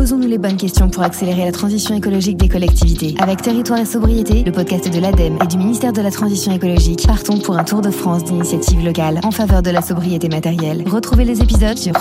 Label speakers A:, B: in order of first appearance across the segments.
A: Posons-nous les bonnes questions pour accélérer la transition écologique des collectivités. Avec Territoire et Sobriété, le podcast de l'ADEME et du ministère de la Transition écologique, partons pour un tour de France d'initiatives locales en faveur de la sobriété matérielle. Retrouvez les épisodes sur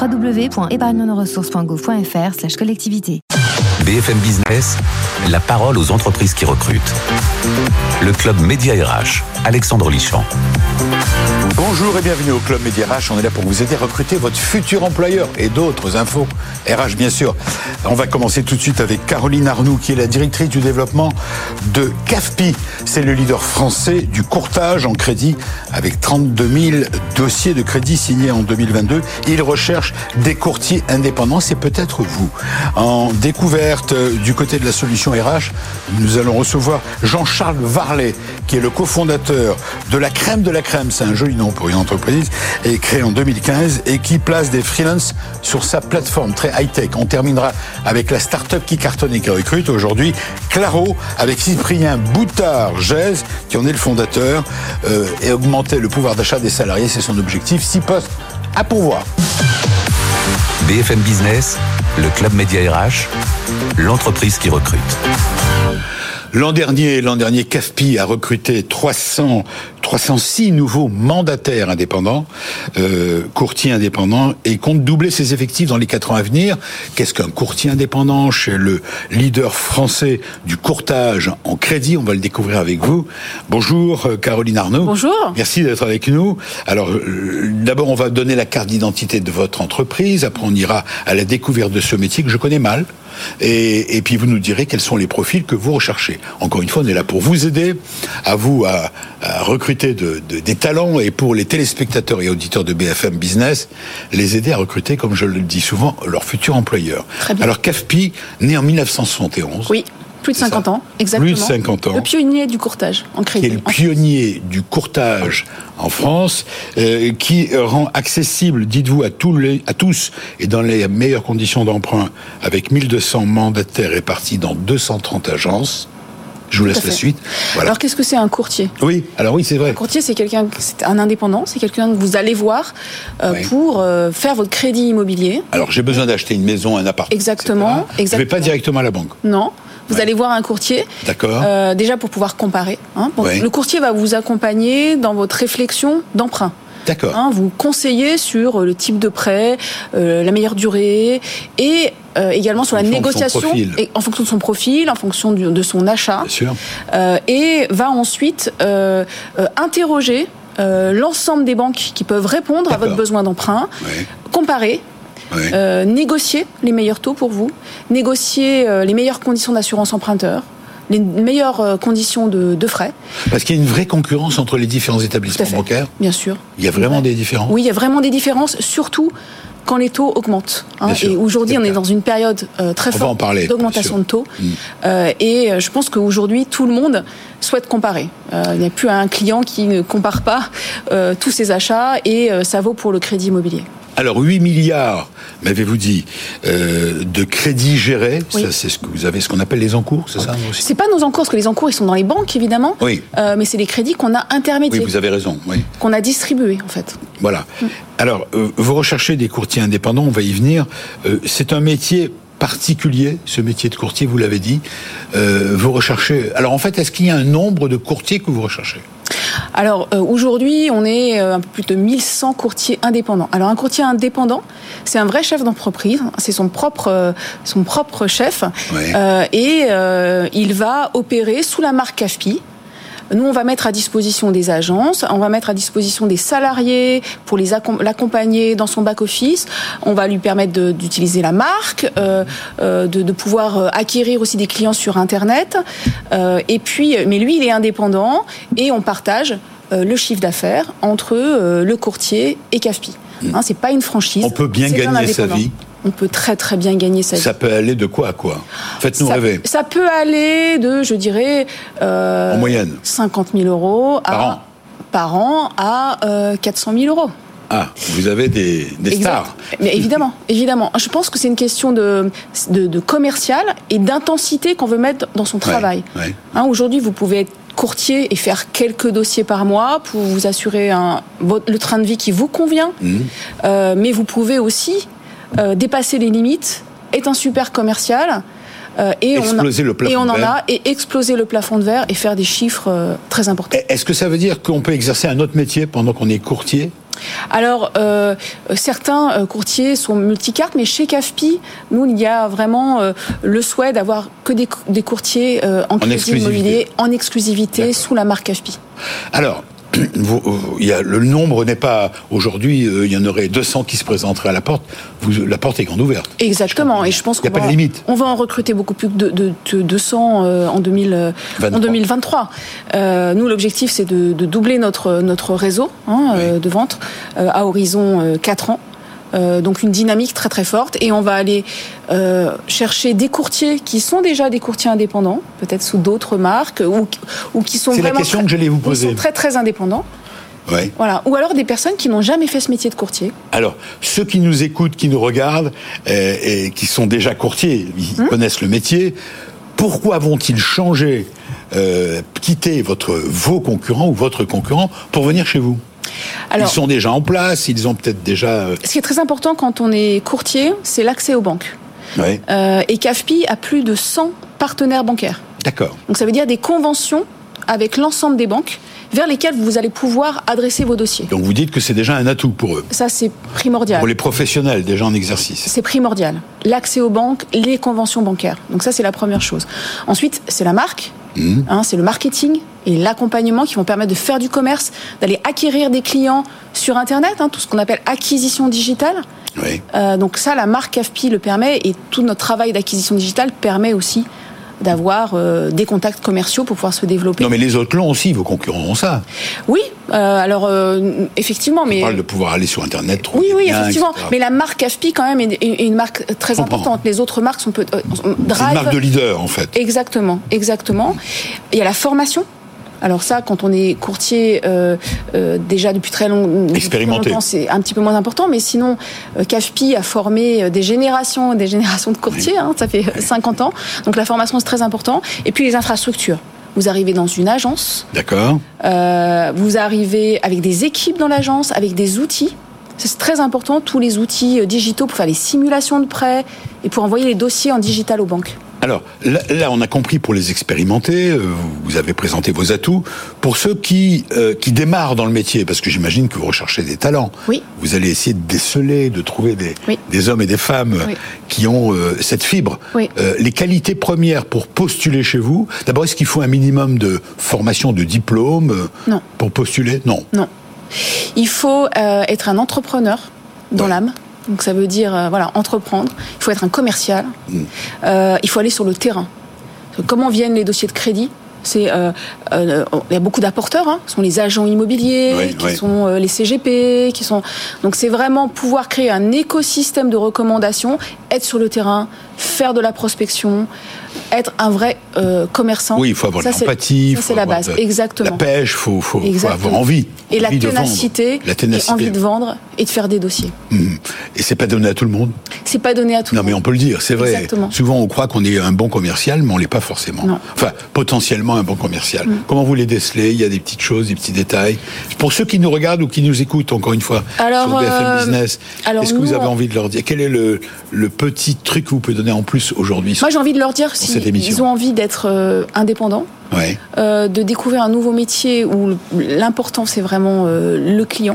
A: www.épargnenoressources.gouv.fr/collectivité.
B: BFM Business, la parole aux entreprises qui recrutent. Le Club Média RH, Alexandre Lichamp.
C: Bonjour et bienvenue au Club Média RH. On est là pour vous aider à recruter votre futur employeur et d'autres infos RH bien sûr. On va commencer tout de suite avec Caroline Arnoux qui est la directrice du développement de CAFPI. C'est le leader français du courtage en crédit avec 32 000 dossiers de crédit signés en 2022. Il recherche des courtiers indépendants. C'est peut-être vous. En découverte du côté de la solution RH, nous allons recevoir Jean-Charles Varlet qui est le cofondateur de la crème de la crème. C'est un joli nom pour une entreprise, et créée en 2015 et qui place des freelances sur sa plateforme très high-tech. On terminera avec la start-up qui cartonne et qui recrute aujourd'hui, Claro, avec Cyprien Boutard-Gèze, qui en est le fondateur, et augmenter le pouvoir d'achat des salariés, c'est son objectif. 6 postes à pourvoir.
B: BFM Business, le Club Média RH, l'entreprise qui recrute.
C: L'an dernier, CAFPI a recruté 306 nouveaux mandataires indépendants, courtiers indépendants, et compte doubler ses effectifs dans les 4 ans à venir. Qu'est-ce qu'un courtier indépendant chez le leader français du courtage en crédit? On va le découvrir avec vous. Bonjour Caroline Arnoux.
D: Bonjour.
C: Merci d'être avec nous. Alors, d'abord, on va donner la carte d'identité de votre entreprise. Après, on ira à la découverte de ce métier que je connais mal. Et puis vous nous direz quels sont les profils que vous recherchez. Encore une fois, on est là pour vous aider, à recruter des talents, et pour les téléspectateurs et auditeurs de BFM Business, les aider à recruter, comme je le dis souvent, leur futur employeur.
D: Très bien.
C: Alors CAFPI, né en 1971.
D: Oui. Plus de 50 ans, exactement.
C: Plus de 50 ans.
D: Le pionnier du courtage en crédit.
C: Qui est le pionnier du courtage en France, qui rend accessible, dites-vous, à tous, et dans les meilleures conditions d'emprunt, avec 1200 mandataires répartis dans 230 agences. Je vous laisse la suite. Voilà.
D: Alors, qu'est-ce que c'est un courtier ?
C: Oui, c'est vrai.
D: Un courtier, c'est un indépendant, c'est quelqu'un que vous allez voir pour faire votre crédit immobilier.
C: Alors, j'ai besoin d'acheter une maison, un appartement.
D: Exactement.
C: Je ne vais pas directement à la banque.
D: Non. Vous allez voir un courtier. D'accord. Déjà pour pouvoir comparer. Le courtier va vous accompagner dans votre réflexion d'emprunt.
C: D'accord.
D: Vous conseillez sur le type de prêt, la meilleure durée, et également sur la négociation, et en fonction de son profil, en fonction de son achat. Bien sûr. Et va ensuite interroger l'ensemble des banques qui peuvent répondre à votre besoin d'emprunt, comparer. Négocier les meilleurs taux pour vous, négocier les meilleures conditions d'assurance emprunteur, les meilleures conditions de frais.
C: Parce qu'il y a une vraie concurrence entre les différents établissements bancaires.
D: Bien sûr.
C: Il y a vraiment des différences.
D: Oui, il y a vraiment des différences, surtout quand les taux augmentent. Et aujourd'hui, on est dans une période très forte d'augmentation de taux. Et je pense qu'aujourd'hui, tout le monde souhaite comparer. Il n'y a plus un client qui ne compare pas tous ses achats, et ça vaut pour le crédit immobilier.
C: Alors, 8 milliards, m'avez-vous dit, de crédits gérés. Oui. Ça, c'est ce que vous avez, ce qu'on appelle les encours, c'est ça aussi ?
D: C'est pas nos encours, parce que les encours, ils sont dans les banques, évidemment. Oui. Mais c'est les crédits qu'on a intermédiés.
C: Oui, vous avez raison. Oui.
D: Qu'on a distribués, en fait.
C: Voilà. Alors, vous recherchez des courtiers indépendants, on va y venir. C'est un métier particulier, ce métier de courtier, vous l'avez dit. Vous recherchez... Alors, en fait, est-ce qu'il y a un nombre de courtiers que vous recherchez ?
D: Alors aujourd'hui, on est un peu plus de 1100 courtiers indépendants. Alors un courtier indépendant, c'est un vrai chef d'entreprise, c'est son propre chef, et il va opérer sous la marque CAFPI. Nous, on va mettre à disposition des agences, on va mettre à disposition des salariés pour l'accompagner dans son back-office. On va lui permettre d'utiliser la marque, de pouvoir acquérir aussi des clients sur Internet. Et puis, mais lui, il est indépendant, et on partage le chiffre d'affaires entre le courtier et CAFPI. C'est pas une franchise.
C: On peut bien gagner sa vie.
D: On peut très très bien gagner sa vie.
C: Ça peut aller de quoi à quoi ? Faites-nous rêver.
D: Ça peut aller de, je dirais,
C: en moyenne,
D: 50 000 euros par an à 400 000 euros.
C: Ah, vous avez des stars.
D: Mais évidemment. Je pense que c'est une question de commercial et d'intensité qu'on veut mettre dans son travail. Aujourd'hui, vous pouvez être courtier et faire quelques dossiers par mois pour vous assurer le train de vie qui vous convient. Mais vous pouvez aussi dépasser les limites est un super commercial. Et exploser le plafond de verre et faire des chiffres très importants.
C: Est-ce que ça veut dire qu'on peut exercer un autre métier pendant qu'on est courtier ?
D: Alors, certains courtiers sont multicartes, mais chez CAFPI, nous, il y a vraiment le souhait d'avoir que des courtiers en crédit immobilier en exclusivité sous la marque CAFPI.
C: Alors, le nombre n'est pas... Aujourd'hui, il y en aurait 200 qui se présenteraient à la porte. La porte est grande ouverte.
D: Exactement. Et je pense qu'on va en recruter beaucoup plus de 200 en 2023. Nous, l'objectif, c'est de doubler notre réseau de vente à horizon 4 ans. Donc une dynamique très très forte, et on va aller chercher des courtiers qui sont déjà des courtiers indépendants, peut-être sous d'autres marques, ou qui sont vraiment
C: que j'allais vous poser.
D: Qui sont très très indépendants.
C: Ouais.
D: Voilà. Ou alors des personnes qui n'ont jamais fait ce métier de courtier.
C: Alors, ceux qui nous écoutent, qui nous regardent, et qui sont déjà courtiers, ils connaissent le métier, pourquoi vont-ils changer, quitter vos concurrents ou votre concurrent pour venir chez vous ? Alors, ils sont déjà en place, ils ont peut-être déjà...
D: Ce qui est très important quand on est courtier, c'est l'accès aux banques.
C: Ouais.
D: Et CAFPI a plus de 100 partenaires bancaires.
C: D'accord.
D: Donc ça veut dire des conventions avec l'ensemble des banques vers lesquelles vous allez pouvoir adresser vos dossiers.
C: Donc vous dites que c'est déjà un atout pour eux.
D: Ça, c'est primordial.
C: Pour les professionnels déjà en exercice.
D: C'est primordial. L'accès aux banques, les conventions bancaires. Donc ça, c'est la première chose. Ensuite, c'est la marque. C'est le marketing et l'accompagnement qui vont permettre de faire du commerce, d'aller acquérir des clients sur Internet, tout ce qu'on appelle acquisition digitale.
C: Oui.
D: Donc ça, la marque CAFPI le permet, et tout notre travail d'acquisition digitale permet aussi d'avoir des contacts commerciaux pour pouvoir se développer.
C: Non, mais les autres l'ont aussi, vos concurrents ont ça.
D: Oui, effectivement.
C: On parle de pouvoir aller sur Internet, trouver
D: oui,
C: bien,
D: effectivement.
C: etc.
D: Mais la marque CAFPI, quand même, est une marque très importante. Les autres marques sont
C: c'est une marque de leader, en fait.
D: Exactement. Il y a la formation. Alors ça, quand on est courtier déjà depuis très longtemps, c'est un petit peu moins important. Mais sinon, CAFPI a formé des générations de courtiers. Ça fait 50 ans. Donc la formation, c'est très important. Et puis les infrastructures. Vous arrivez dans une agence.
C: D'accord.
D: Vous arrivez avec des équipes dans l'agence, avec des outils. C'est très important, tous les outils digitaux pour faire les simulations de prêts et pour envoyer les dossiers en digital aux banques.
C: Alors, là, on a compris pour les expérimentés, vous avez présenté vos atouts. Pour ceux qui démarrent dans le métier, parce que j'imagine que vous recherchez des talents,
D: oui.
C: Vous allez essayer de déceler, de trouver des hommes et des femmes qui ont cette fibre.
D: Oui.
C: Les qualités premières pour postuler chez vous, d'abord, est-ce qu'il faut un minimum de formation, de diplôme
D: Non.
C: Pour postuler ? Non.
D: Il faut être un entrepreneur dans l'âme. Donc ça veut dire entreprendre. Il faut être un commercial. Il faut aller sur le terrain. Comment viennent les dossiers de crédit ? Il y a beaucoup d'apporteurs, ce sont les agents immobiliers, qui sont les CGP, donc c'est vraiment pouvoir créer un écosystème de recommandations, être sur le terrain, faire de la prospection, être un vrai commerçant.
C: Oui, il faut avoir de l'empathie,
D: c'est la base, exactement.
C: La pêche, il faut avoir envie.
D: Et la ténacité, et envie de vendre et de faire des dossiers.
C: Et c'est pas donné à tout le monde.
D: C'est pas donné à tout le monde.
C: Non, mais on peut le dire, c'est vrai.
D: Exactement.
C: Souvent, on croit qu'on est un bon commercial, mais on l'est pas forcément.
D: Non.
C: Enfin, potentiellement un bon commercial. Comment vous les décelez ? Il y a des petites choses, des petits détails. Pour ceux qui nous regardent ou qui nous écoutent, encore une fois, sur BFM Business, est-ce que vous avez envie de leur dire quel est le petit truc que vous pouvez donner en plus aujourd'hui ?
D: Moi, j'ai envie de leur dire s'ils ont envie d'être indépendants, de découvrir un nouveau métier où l'important c'est vraiment le client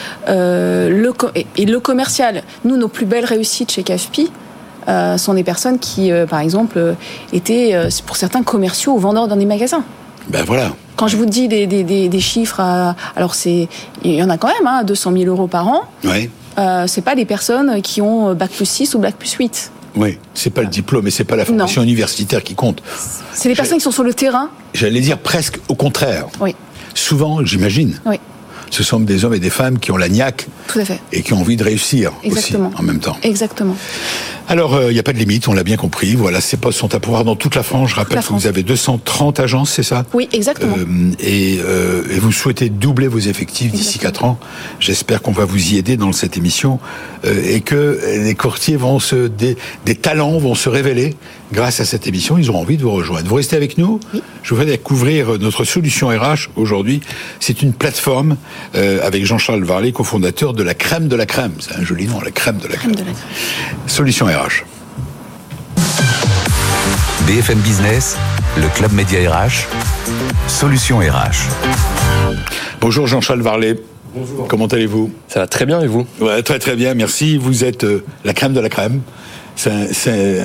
D: et le commercial. Nous, nos plus belles réussites chez CAFPI sont des personnes qui, par exemple, étaient pour certains commerciaux ou vendeurs dans des magasins.
C: Ben voilà.
D: Quand je vous dis des chiffres, alors il y en a quand même 200 000 euros par an.
C: Ouais.
D: C'est pas des personnes qui ont bac+6 ou bac+8.
C: Oui, c'est pas le diplôme et c'est pas la formation universitaire qui compte.
D: C'est les personnes qui sont sur le terrain.
C: J'allais dire presque au contraire.
D: Oui.
C: Souvent, j'imagine.
D: Oui.
C: Ce sont des hommes et des femmes qui ont la niaque.
D: Tout à fait.
C: Et qui ont envie de réussir.
D: Exactement.
C: Aussi, en même temps.
D: Exactement.
C: Alors, il n'y a pas de limite, on l'a bien compris. Voilà, ces postes sont à pourvoir dans toute la France. Je rappelle que vous avez 230 agences, c'est ça ?
D: Oui, exactement.
C: Et vous souhaitez doubler vos effectifs d'ici 4 ans. J'espère qu'on va vous y aider dans cette émission et que les courtiers des talents vont se révéler grâce à cette émission. Ils auront envie de vous rejoindre. Vous restez avec nous ?
D: Oui.
C: Je voudrais découvrir notre solution RH aujourd'hui. C'est une plateforme avec Jean-Charles Varlet, cofondateur de la crème de la crème. C'est un joli nom, la crème de la crème. Solution RH.
B: BFM Business, le Club Média RH, Solutions RH.
C: Bonjour Jean-Charles Varlet.
E: Bonjour.
C: Comment allez-vous ?
E: Ça va très bien et vous ?
C: Ouais, très très bien, merci. Vous êtes la crème de la crème. C'est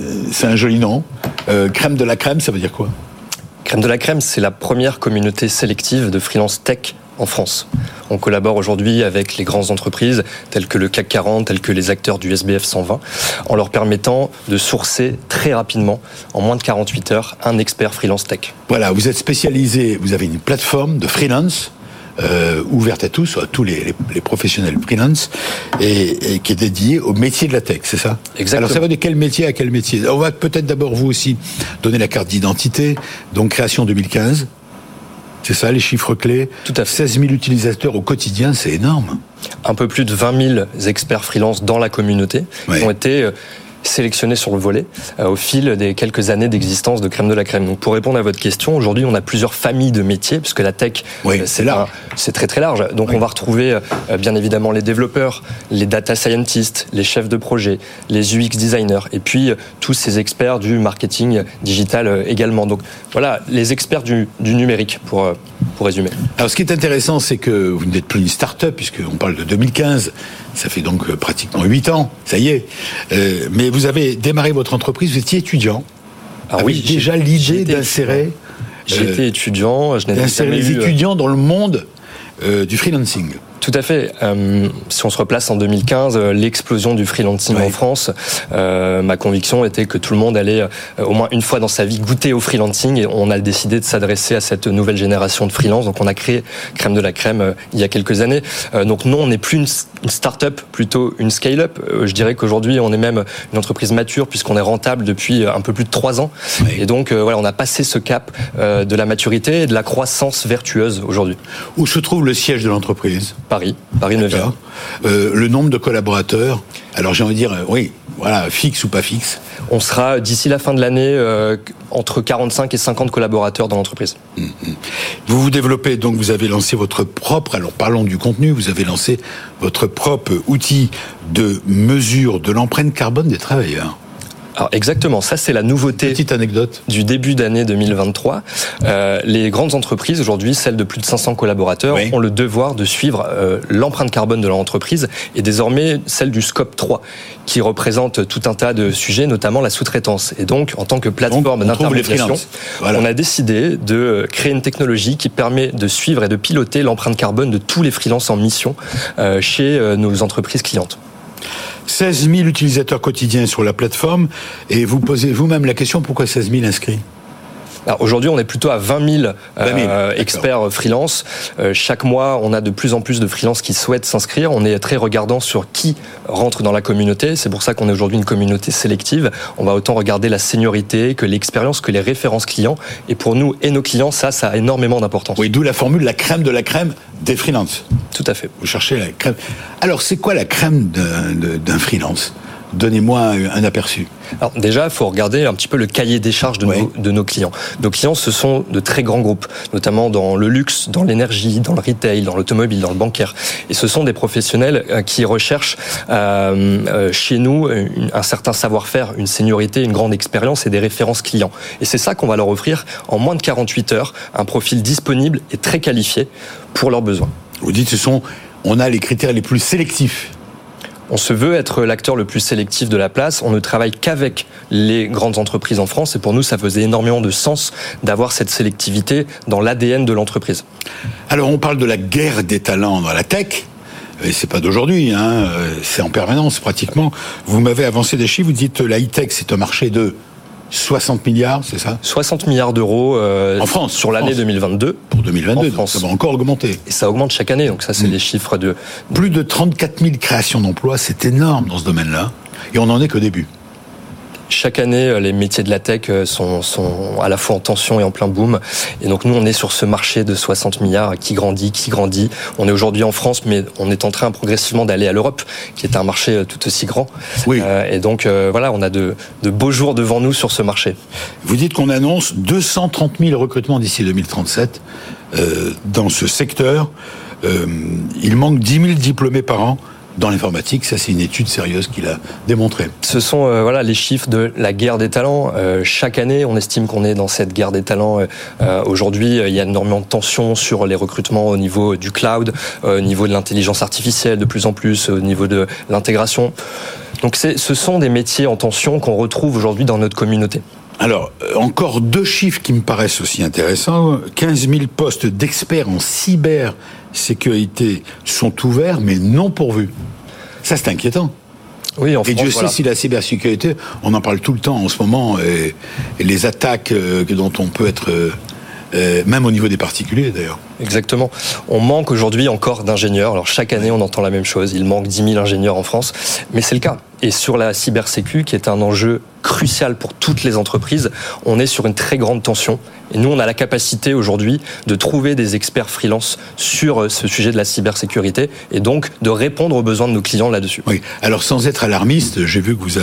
C: un joli nom. Crème de la crème, ça veut dire quoi ?
E: Crème de la crème, c'est la première communauté sélective de freelance tech en France. On collabore aujourd'hui avec les grandes entreprises telles que le CAC 40, telles que les acteurs du SBF 120, en leur permettant de sourcer très rapidement, en moins de 48 heures, un expert freelance tech.
C: Voilà, vous êtes spécialisé, vous avez une plateforme de freelance ouverte à tous les professionnels freelance, et qui est dédiée au métier de la tech, c'est ça ?
E: Exactement.
C: Alors ça va de quel métier à quel métier ? On va peut-être d'abord vous aussi donner la carte d'identité, donc création 2015, c'est ça les chiffres clés ?
E: Tout à fait.
C: 16 000 utilisateurs au quotidien, c'est énorme.
E: Un peu plus de 20 000 experts freelance dans la communauté qui ont été sélectionnés sur le volet au fil des quelques années d'existence de Crème de la Crème. Donc pour répondre à votre question, aujourd'hui on a plusieurs familles de métiers, puisque la tech c'est très très large. Donc on va retrouver bien évidemment les développeurs, les data scientists, les chefs de projet, les UX designers, et puis tous ces experts du marketing digital également. Donc voilà, les experts du numérique pour résumer.
C: Alors ce qui est intéressant, c'est que vous n'êtes plus une start-up, puisqu'on parle de 2015, ça fait donc pratiquement 8 ans, ça y est. Mais vous avez démarré votre entreprise, vous étiez étudiant.
E: Ah oui,
C: déjà l'idée d'insérer...
E: J'étais étudiant, je n'avais
C: d'insérer les étudiants dans le monde du freelancing.
E: Tout à fait. Si on se replace en 2015, l'explosion du freelancing en France, ma conviction était que tout le monde allait au moins une fois dans sa vie goûter au freelancing, et on a décidé de s'adresser à cette nouvelle génération de freelance. Donc on a créé Crème de la Crème il y a quelques années. Donc non, on n'est plus une start-up, plutôt une scale-up. Je dirais qu'aujourd'hui on est même une entreprise mature, puisqu'on est rentable depuis un peu plus de 3 ans. Oui. Et donc voilà, on a passé ce cap de la maturité et de la croissance vertueuse aujourd'hui.
C: Où se trouve le siège de l'entreprise ?
E: Paris 9e.
C: Le nombre de collaborateurs, alors j'ai envie de dire, fixe ou pas fixe ?
E: On sera, d'ici la fin de l'année, entre 45 et 50 collaborateurs dans l'entreprise.
C: Vous vous développez, donc vous avez lancé votre propre, alors parlons du contenu, vous avez lancé votre propre outil de mesure de l'empreinte carbone des travailleurs.
E: Alors exactement, ça c'est la nouveauté.
C: Petite anecdote
E: du début d'année 2023. Les grandes entreprises aujourd'hui, celles de plus de 500 collaborateurs, ont le devoir de suivre l'empreinte carbone de leur entreprise, et désormais celle du scope 3, qui représente tout un tas de sujets, notamment la sous-traitance. Et donc, en tant que plateforme d'intermédiation, on a décidé de créer une technologie qui permet de suivre et de piloter l'empreinte carbone de tous les freelances en mission chez nos entreprises clientes.
C: 16 000 utilisateurs quotidiens sur la plateforme, et vous posez vous-même la question, pourquoi 16 000 inscrits ?
E: Alors aujourd'hui, on est plutôt à 20 000 experts freelance. Chaque mois, on a de plus en plus de freelance qui souhaitent s'inscrire. On est très regardant sur qui rentre dans la communauté. C'est pour ça qu'on est aujourd'hui une communauté sélective. On va autant regarder la seniorité que l'expérience, que les références clients. Et pour nous et nos clients, ça a énormément d'importance.
C: Oui, d'où la formule la crème de la crème des freelances.
E: Tout à fait.
C: Vous cherchez la crème. Alors, c'est quoi la crème d'un freelance ? Donnez-moi un aperçu.
E: Alors déjà, il faut regarder un petit peu le cahier des charges de nos clients. Nos clients, ce sont de très grands groupes, notamment dans le luxe, dans l'énergie, dans le retail, dans l'automobile, dans le bancaire. Et ce sont des professionnels qui recherchent chez nous un certain savoir-faire, une seniorité, une grande expérience et des références clients. Et c'est ça qu'on va leur offrir en moins de 48 heures, un profil disponible et très qualifié pour leurs besoins.
C: Vous dites, on a les critères les plus sélectifs.
E: On se veut être l'acteur le plus sélectif de la place. On ne travaille qu'avec les grandes entreprises en France, et pour nous, ça faisait énormément de sens d'avoir cette sélectivité dans l'ADN de l'entreprise.
C: Alors, on parle de la guerre des talents dans la tech. Et c'est pas d'aujourd'hui, c'est en permanence pratiquement. Vous m'avez avancé des chiffres, vous dites la high-tech, c'est un marché de 60 milliards, c'est ça ?
E: 60 milliards d'euros
C: en France,
E: sur l'année 2022.
C: Pour 2022, donc ça va encore augmenter.
E: Et ça augmente chaque année, donc ça c'est les chiffres de...
C: Plus de 34 000 créations d'emplois, c'est énorme dans ce domaine-là, et on n'en est qu'au début.
E: Chaque année, les métiers de la tech sont à la fois en tension et en plein boom. Et donc nous, on est sur ce marché de 60 milliards qui grandit. On est aujourd'hui en France, mais on est en train progressivement d'aller à l'Europe, qui est un marché tout aussi grand.
C: Oui.
E: Et donc voilà, on a de beaux jours devant nous sur ce marché.
C: Vous dites qu'on annonce 230 000 recrutements d'ici 2037 dans ce secteur. Il manque 10 000 diplômés par an dans l'informatique. Ça, c'est une étude sérieuse qui l'a démontré.
E: Ce sont les chiffres de la guerre des talents. Chaque année, on estime qu'on est dans cette guerre des talents. Aujourd'hui, il y a énormément de tensions sur les recrutements au niveau du cloud, au niveau de l'intelligence artificielle de plus en plus, au niveau de l'intégration. Donc ce sont des métiers en tension qu'on retrouve aujourd'hui dans notre communauté.
C: Alors, encore 2 chiffres qui me paraissent aussi intéressants. 15 000 postes d'experts en cybersécurité sont ouverts, mais non pourvus. Ça, c'est inquiétant.
E: Oui, en France,
C: et Dieu sait si la cybersécurité, on en parle tout le temps en ce moment, et les attaques dont on peut être... même au niveau des particuliers d'ailleurs.
E: Exactement. On manque aujourd'hui encore d'ingénieurs. Alors chaque année, on entend la même chose. Il manque 10 000 ingénieurs en France, mais c'est le cas. Et sur la cybersécu, qui est un enjeu crucial pour toutes les entreprises, on est sur une très grande tension. Et nous, on a la capacité aujourd'hui de trouver des experts freelance sur ce sujet de la cybersécurité et donc de répondre aux besoins de nos clients là-dessus.
C: Oui. Alors sans être alarmiste, j'ai vu que vous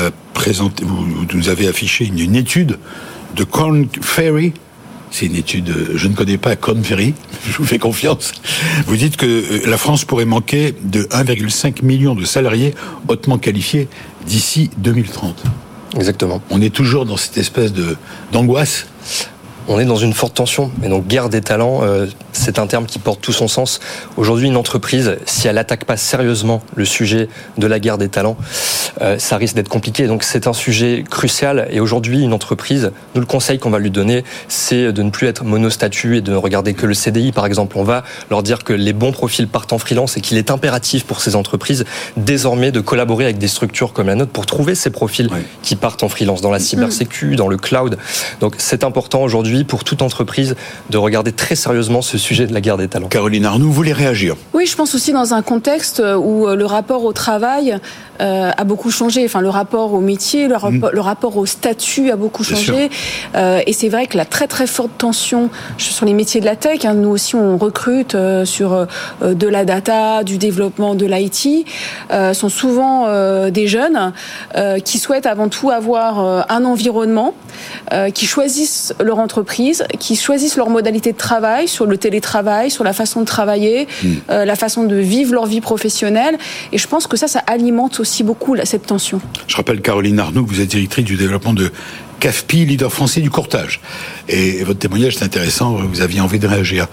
C: nous avez affiché une étude de Korn Ferry. C'est une étude, je ne connais pas Korn Ferry, je vous fais confiance. Vous dites que la France pourrait manquer de 1,5 million de salariés hautement qualifiés d'ici 2030.
E: Exactement.
C: On est toujours dans cette espèce d'angoisse.
E: On est dans une forte tension. Et donc, guerre des talents, c'est un terme qui porte tout son sens. Aujourd'hui, une entreprise, si elle n'attaque pas sérieusement le sujet de la guerre des talents, ça risque d'être compliqué. Donc, c'est un sujet crucial. Et aujourd'hui, une entreprise, nous, le conseil qu'on va lui donner, c'est de ne plus être monostatut et de ne regarder que le CDI, par exemple. On va leur dire que les bons profils partent en freelance et qu'il est impératif pour ces entreprises, désormais, de collaborer avec des structures comme la nôtre pour trouver ces profils qui partent en freelance dans la cybersécu, dans le cloud. Donc, c'est important aujourd'hui pour toute entreprise de regarder très sérieusement ce sujet de la guerre des talents.
C: Caroline Arnoux, vous voulez réagir ?
D: Oui, je pense aussi dans un contexte où le rapport au travail a beaucoup changé. Enfin, le rapport au métier, le rapport au statut a beaucoup changé. Et c'est vrai que la très très forte tension sur les métiers de la tech, nous aussi on recrute sur de la data, du développement, de l'IT, sont souvent des jeunes qui souhaitent avant tout avoir un environnement, qui choisissent leur entreprise, qui choisissent leur modalité de travail, sur le télétravail, sur la façon de travailler, la façon de vivre leur vie professionnelle. Et je pense que ça alimente aussi beaucoup cette tension.
C: Je rappelle, Caroline Arnoux, que vous êtes directrice du développement de CAFPI, leader français du courtage. Et votre témoignage est intéressant, vous aviez envie de réagir.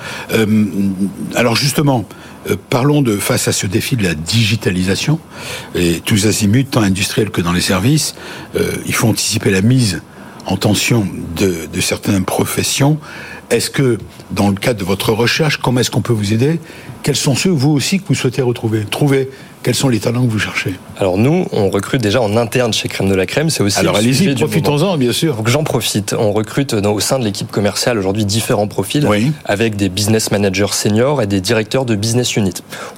C: Alors justement, parlons face à ce défi de la digitalisation, et tous azimuts, tant industriels que dans les services, il faut anticiper la mise en tension de certaines professions. Est-ce que, dans le cadre de votre recherche, comment est-ce qu'on peut vous aider ? Quels sont ceux, vous aussi, que vous souhaitez trouver ? Quels sont les talents que vous cherchez ?
E: Alors nous, on recrute déjà en interne chez Crème de la Crème. C'est aussi.
C: Alors allez-y, profitons-en, bien sûr.
E: Donc j'en profite. On recrute au sein de l'équipe commerciale aujourd'hui différents profils, avec des business managers seniors et des directeurs de business unit.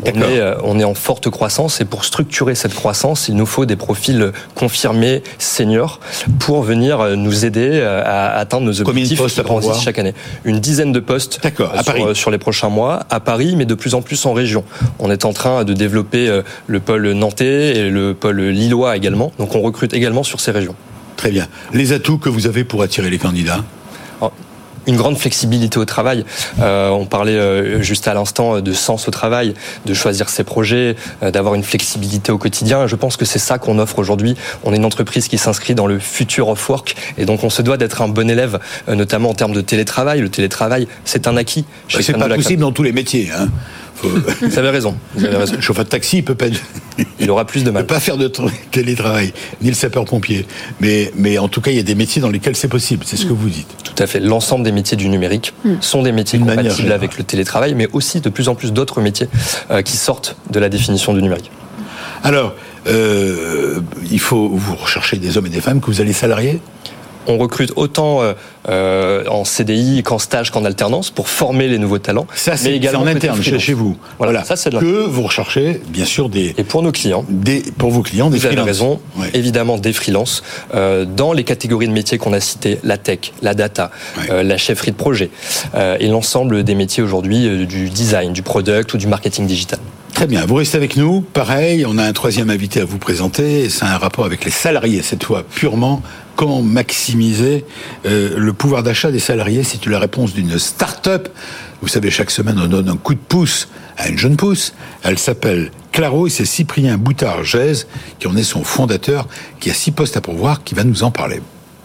E: On est en forte croissance et pour structurer cette croissance, il nous faut des profils confirmés seniors pour venir nous aider à atteindre nos objectifs qui grandissent chaque année. Une dizaine de postes sur les prochains mois à Paris, mais de plus en plus en région. On est en train de développer le pôle nantais et le pôle lillois également. Donc on recrute également sur ces régions.
C: Très bien. Les atouts que vous avez pour attirer les candidats ?
E: Une grande flexibilité au travail. On parlait juste à l'instant de sens au travail, de choisir ses projets, d'avoir une flexibilité au quotidien. Je pense que c'est ça qu'on offre aujourd'hui. On est une entreprise qui s'inscrit dans le future of work et donc on se doit d'être un bon élève, notamment en termes de télétravail. Le télétravail, c'est un acquis.
C: C'est pas possible dans tous les métiers.
E: Vous avez raison.
C: Le chauffeur de taxi,
E: il aura plus de mal.
C: Il peut pas faire de télétravail, ni le sapeur-pompier. Mais en tout cas, il y a des métiers dans lesquels c'est possible. C'est ce que vous dites.
E: Tout à fait. L'ensemble des métiers du numérique sont des métiers compatibles avec le télétravail, mais aussi de plus en plus d'autres métiers qui sortent de la définition du numérique.
C: Alors, vous recherchez des hommes et des femmes que vous allez salarier ?
E: On recrute autant en CDI qu'en stage qu'en alternance pour former les nouveaux talents.
C: Ça, c'est en interne, chez vous. Voilà. Ça, c'est que vous recherchez, bien sûr,
E: Et pour nos clients.
C: Pour vos clients, des freelances.
E: Vous avez raison, évidemment, des freelances. Dans les catégories de métiers qu'on a citées, la tech, la data, la chefferie de projet, et l'ensemble des métiers aujourd'hui du design, du product ou du marketing digital.
C: Très bien, vous restez avec nous. Pareil, on a un troisième invité à vous présenter. C'est un rapport avec les salariés, cette fois purement. Comment maximiser le pouvoir d'achat des salariés ? C'est la réponse d'une start-up. Vous savez, chaque semaine, on donne un coup de pouce à une jeune pousse. Elle s'appelle Claro, et c'est Cyprien Boutard-Gèze, qui en est son fondateur, qui a 6 postes à pourvoir, qui va nous en parler.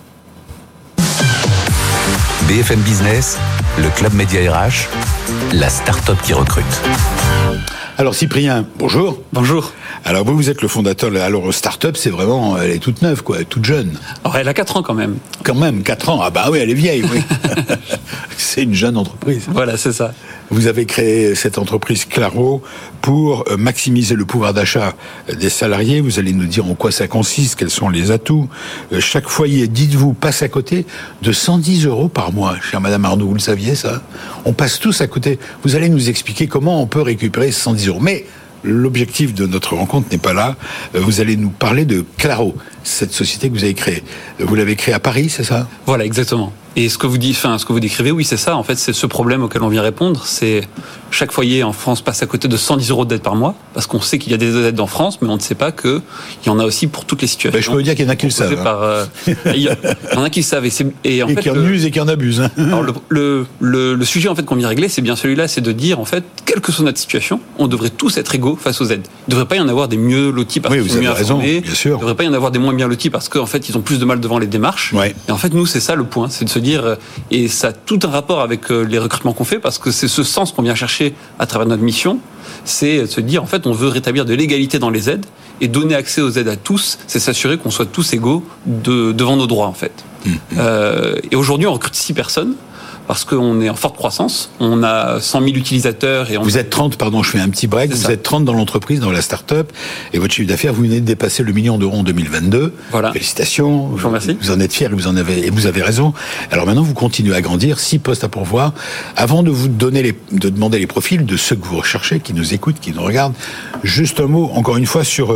B: BFM Business, le Club Média RH, la start-up qui recrute.
C: Alors Cyprien, bonjour.
F: Bonjour.
C: Alors vous êtes le fondateur, alors start-up, c'est vraiment, elle est toute neuve, quoi, toute jeune.
F: Alors elle a 4 ans quand même.
C: Quand même, 4 ans, ah bah oui, elle est vieille, oui. C'est une jeune entreprise.
F: Voilà, c'est ça.
C: Vous avez créé cette entreprise Claro pour maximiser le pouvoir d'achat des salariés. Vous allez nous dire en quoi ça consiste, quels sont les atouts. Chaque foyer, dites-vous, passe à côté de 110 € par mois. Chère Madame Arnaud, vous le saviez ça ? On passe tous à côté. Vous allez nous expliquer comment on peut récupérer 110 €. Mais l'objectif de notre rencontre n'est pas là. Vous allez nous parler de Claro, cette société que vous avez créée. Vous l'avez créée à Paris, c'est ça ?
F: Voilà, exactement. Et ce que vous décrivez, oui, c'est ça. En fait, c'est ce problème auquel on vient répondre. C'est chaque foyer en France passe à côté de 110 € d'aide par mois, parce qu'on sait qu'il y a des aides en France, mais on ne sait pas qu'il y en a aussi pour toutes les situations.
C: Je peux vous dire qu'il y en a qui le savent.
F: Il y en a qui le savent. Et
C: qui en usent et qui en abusent.
F: Alors le sujet en fait qu'on vient régler, c'est bien celui-là, c'est de dire en fait, quelle que soit notre situation, on devrait tous être égaux face aux aides. Il ne devrait pas y en avoir des mieux lotis parce qu'ils sont mieux informés.
C: Bien sûr.
F: Il ne devrait pas y en avoir des moins bien lotis parce qu'en fait, ils ont plus de mal devant les démarches.
C: Ouais.
F: Et en fait, nous, c'est ça le point, c'est de se dire, et ça a tout un rapport avec les recrutements qu'on fait, parce que c'est ce sens qu'on vient chercher à travers notre mission, c'est de se dire, en fait, on veut rétablir de l'égalité dans les aides et donner accès aux aides à tous, c'est s'assurer qu'on soit tous égaux devant nos droits, en fait. Et aujourd'hui, on recrute 6 personnes. Parce qu'on est en forte croissance, on a 100 000 utilisateurs.
C: Vous êtes 30, pardon, je fais un petit break, vous êtes 30 dans l'entreprise, dans la start-up, et votre chiffre d'affaires, vous venez de dépasser le 1 million d'euros en 2022. Voilà. Félicitations.
F: Je vous remercie.
C: Vous en êtes fiers et vous avez raison. Alors maintenant, vous continuez à grandir, 6 postes à pourvoir. Avant de vous demander les profils de ceux que vous recherchez, qui nous écoutent, qui nous regardent, juste un mot, encore une fois, sur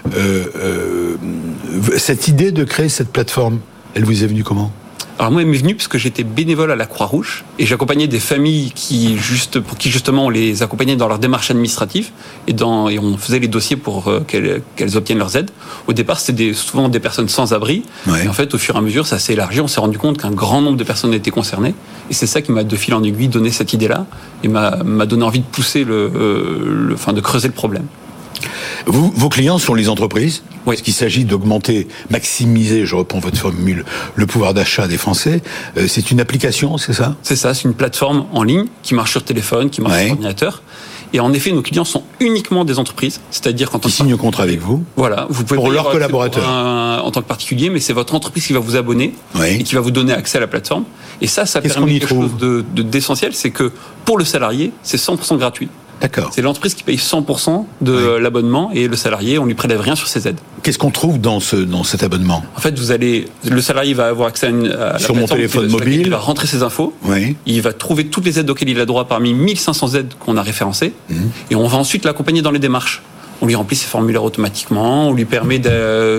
C: cette idée de créer cette plateforme. Elle vous est venue comment ?
F: Alors moi, elle m'est venue parce que j'étais bénévole à la Croix-Rouge et j'accompagnais des familles pour qui justement on les accompagnait dans leur démarche administrative et on faisait les dossiers pour qu'elles obtiennent leurs aides. Au départ, c'était souvent des personnes sans abri. Ouais. Et en fait, au fur et à mesure, ça s'est élargi. On s'est rendu compte qu'un grand nombre de personnes étaient concernées. Et c'est ça qui m'a, de fil en aiguille, donné cette idée-là et m'a donné envie de pousser de creuser le problème.
C: Vos clients sont les entreprises. Oui. Parce qu'il s'agit d'augmenter, maximiser, je reprends votre formule, le pouvoir d'achat des Français. C'est une application, c'est ça ?
F: C'est ça, c'est une plateforme en ligne qui marche sur téléphone, qui marche sur ordinateur. Et en effet, nos clients sont uniquement des entreprises, c'est-à-dire quand on
C: signe un contrat avec vous.
F: Voilà, vous pouvez
C: pour leurs collaborateurs
F: en tant que particulier, mais c'est votre entreprise qui va vous abonner et qui va vous donner accès à la plateforme. Et ça permet quelque chose d'essentiel, c'est que pour le salarié, c'est 100% gratuit.
C: D'accord.
F: C'est l'entreprise qui paye 100% de l'abonnement et le salarié, on lui prélève rien sur ses aides.
C: Qu'est-ce qu'on trouve dans cet abonnement ?
F: En fait, le salarié va avoir accès à
C: sur mon téléphone mobile.
F: Il va rentrer ses infos. Oui. Il va trouver toutes les aides auxquelles il a droit parmi 1500 aides qu'on a référencées. Et on va ensuite l'accompagner dans les démarches. On lui remplit ses formulaires automatiquement, on lui permet de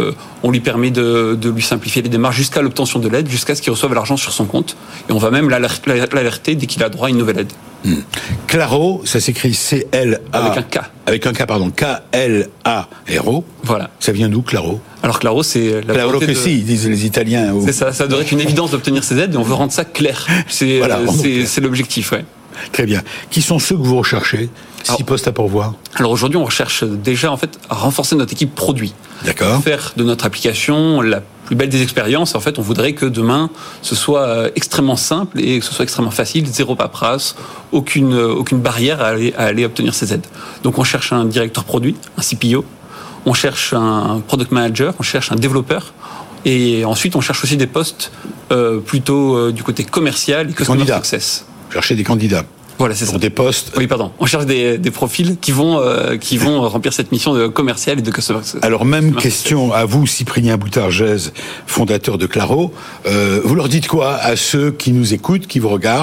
F: lui simplifier les démarches jusqu'à l'obtention de l'aide, jusqu'à ce qu'il reçoive l'argent sur son compte. Et on va même l'alerter dès qu'il a droit à une nouvelle aide.
C: Claro, ça s'écrit C-L-A...
F: Avec un K.
C: Avec un K, pardon. K-L-A-R-O.
F: Voilà.
C: Ça vient d'où, Claro ?
F: Alors Claro, c'est...
C: Claro que si, disent les Italiens.
F: C'est ça devrait être une évidence d'obtenir ces aides et on veut rendre ça clair. C'est l'objectif, ouais.
C: Très bien. Qui sont ceux que vous recherchez ? 6 postes à pourvoir.
F: Alors aujourd'hui, on recherche déjà en fait à renforcer notre équipe produit.
C: D'accord.
F: Faire de notre application la plus belle des expériences. En fait, on voudrait que demain, ce soit extrêmement simple et que ce soit extrêmement facile, zéro paperasse, aucune barrière à aller obtenir ces aides. Donc on cherche un directeur produit, un CPO, on cherche un product manager, on cherche un développeur. Et ensuite, on cherche aussi des postes plutôt du côté commercial et customer success.
C: Chercher des candidats.
F: Voilà, c'est
C: pour
F: ça.
C: Des postes.
F: Oui, pardon. On cherche des profils qui vont remplir cette mission de commercial et de customer success.
C: Alors, même question à vous, Cyprien Boutard-Gèze, fondateur de Claro. Vous leur dites quoi à ceux qui nous écoutent, qui vous regardent ?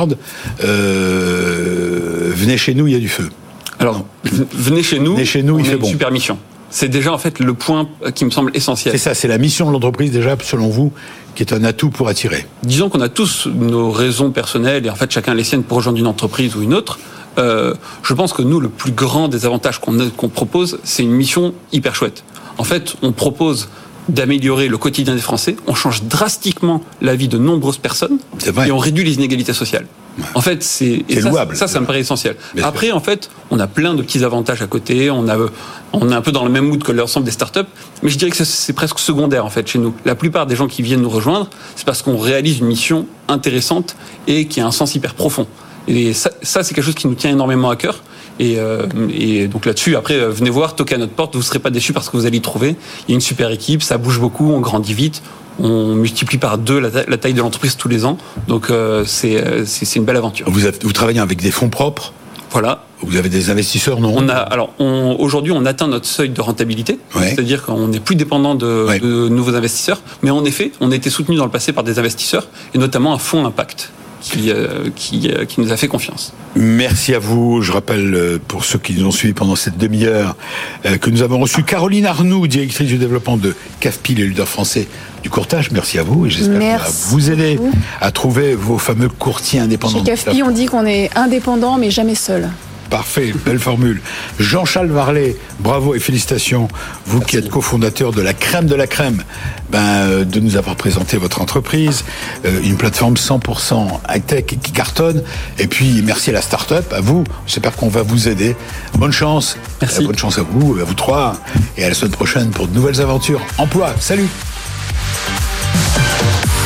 C: Venez chez nous, il y a du feu.
F: Alors, venez chez nous,
C: il fait bon.
F: Super mission. C'est déjà en fait le point qui me semble essentiel.
C: C'est ça, c'est la mission de l'entreprise déjà, selon vous, qui est un atout pour attirer.
F: Disons qu'on a tous nos raisons personnelles et en fait chacun les siennes pour rejoindre une entreprise ou une autre. Je pense que nous, le plus grand des avantages qu'on propose, c'est une mission hyper chouette. En fait, on propose d'améliorer le quotidien des Français, on change drastiquement la vie de nombreuses personnes et on réduit les inégalités sociales. En fait, c'est
C: louable.
F: Ça me paraît essentiel.
C: Bien
F: Après,
C: sûr.
F: en fait, on a plein de petits avantages à côté. On est un peu dans le même mood que l'ensemble des startups, mais je dirais que c'est presque secondaire en fait chez nous. La plupart des gens qui viennent nous rejoindre, c'est parce qu'on réalise une mission intéressante et qui a un sens hyper profond. Et ça c'est quelque chose qui nous tient énormément à cœur. Et donc là-dessus, après, venez voir, toquez à notre porte, vous ne serez pas déçus parce que vous allez y trouver. Il y a une super équipe, ça bouge beaucoup, on grandit vite. On multiplie par 2 la taille de l'entreprise tous les ans. Donc c'est une belle aventure.
C: Vous travaillez avec des fonds propres ?
F: Voilà.
C: Vous avez des investisseurs, non ?
F: Aujourd'hui, on atteint notre seuil de rentabilité.
C: Ouais.
F: C'est-à-dire qu'on n'est plus dépendant de nouveaux investisseurs. Mais en effet, on a été soutenu dans le passé par des investisseurs, et notamment un fonds impact qui nous a fait confiance.
C: Merci à vous. Je rappelle, pour ceux qui nous ont suivis pendant cette demi-heure, que nous avons reçu Caroline Arnoux, directrice du développement de CAFPI, le leader français du courtage. Merci à vous et j'espère que ça va vous aider à trouver vos fameux courtiers indépendants.
D: Chez CAFPI, on dit qu'on est indépendant mais jamais seul.
C: Parfait, belle formule. Jean-Charles Varlet, bravo et félicitations. Vous qui êtes cofondateur de la crème, de nous avoir présenté votre entreprise, une plateforme 100% high-tech qui cartonne. Et puis, merci à la start-up, à vous. J'espère qu'on va vous aider. Bonne chance.
F: Merci.
C: Bonne chance à vous trois. Et à la semaine prochaine pour de nouvelles aventures. Emploi, salut.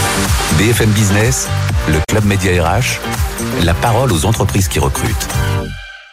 B: BFM Business, le Club Média RH, la parole aux entreprises qui recrutent.